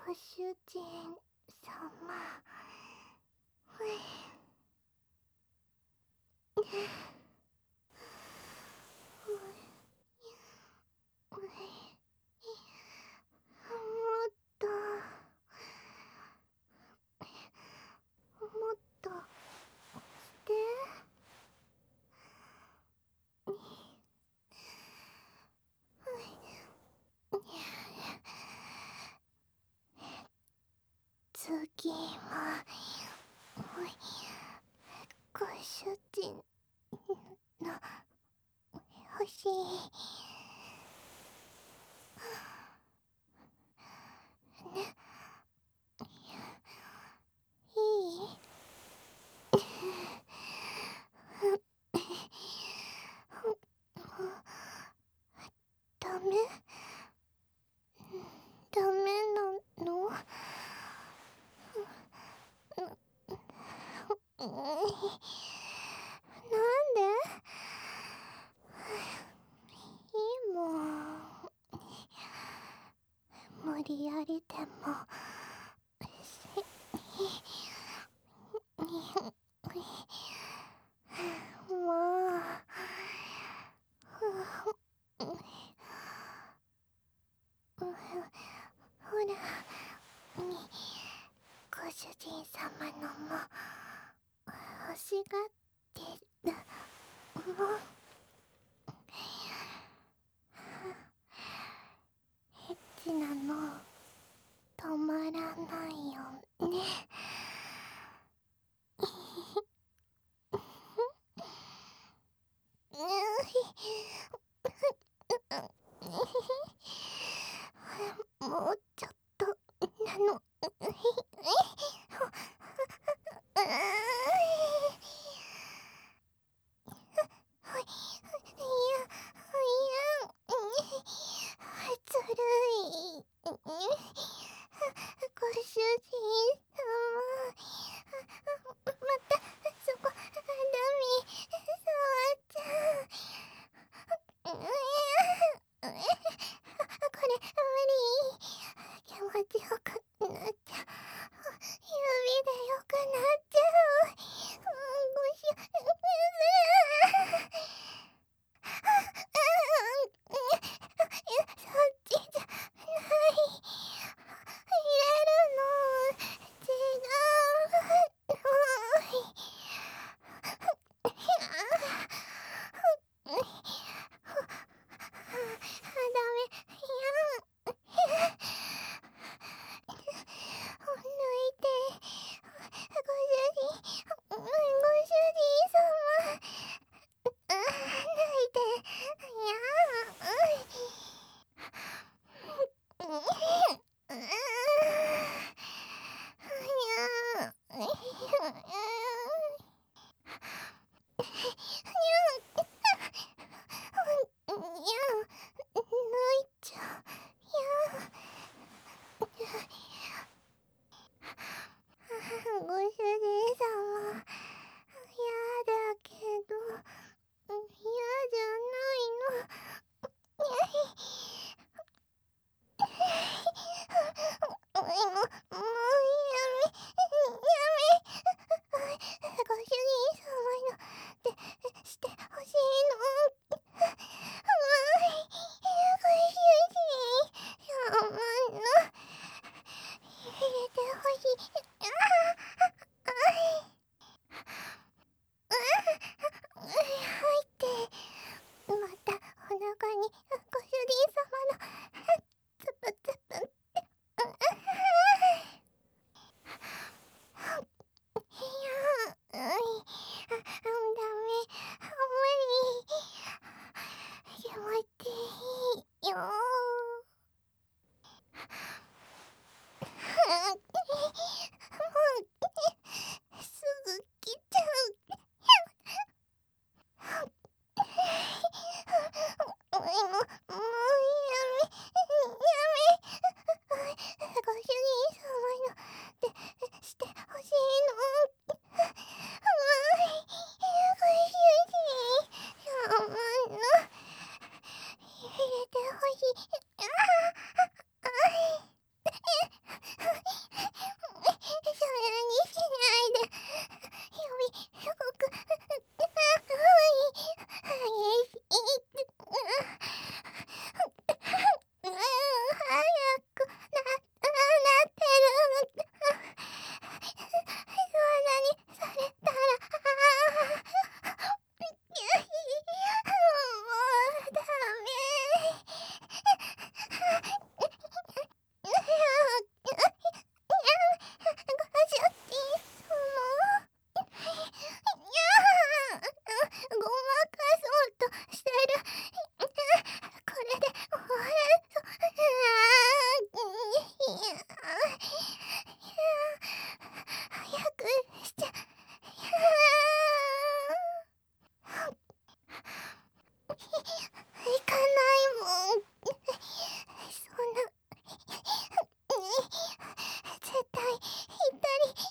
ご主人様。もっともっとして次はご主人の欲しいね。いい？ダメ？ダメなの？なんで？いいもん。無理やりでももうほらご主人様のも欲しがってるもん。エッチなの止まらないよね。もうちょっとなの。ずるい。ご主人様、またそこダメ触っちゃう。これ無理。気持ちよくなっちゃう。指でよくなっちゃう。ご主人。そっちじゃない。入れるの違うダメ。抜いて。ご主人様。抜いて。い抜いちゃご主人様、やだけど、嫌じゃないの。もうやめ、ご主人様のでしてほしいの。ご主人様の入れてほしい。入って、またお腹にご主人様のつぷつぷって。いや、ダメ、無理。気持ちいいよ。 くなってる。そんなにされたら、もうダメ。ご主人様。ごまかそうとしてる。これで終わる。早くしちゃ。行かないもん。そんな絶対行ったり。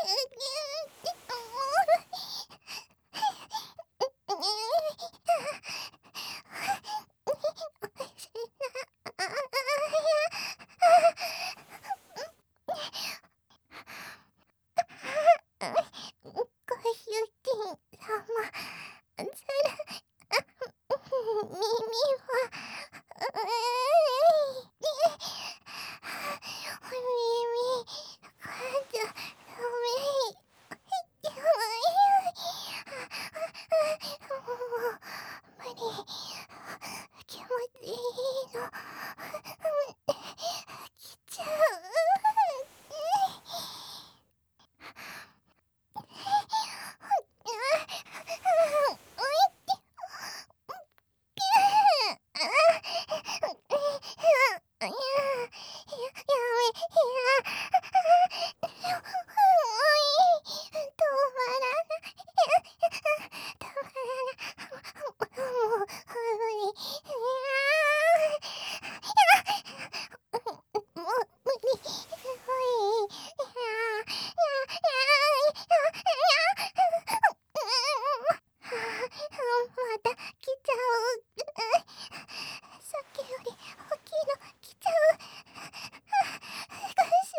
ご主人様、耳は耳かじゃダメ。もう無理。気持ちいいの来ちゃう。また来ちゃう。さっきより大きいの来ちゃう。ご主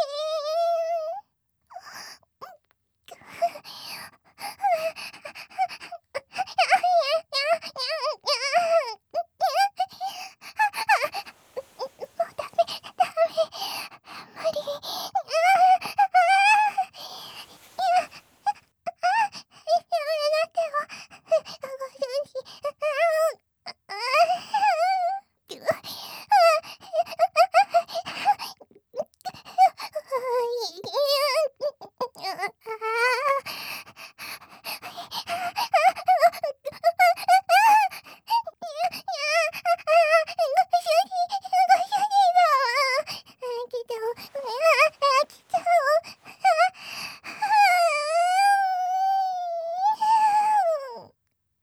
人。もうダメ、無理。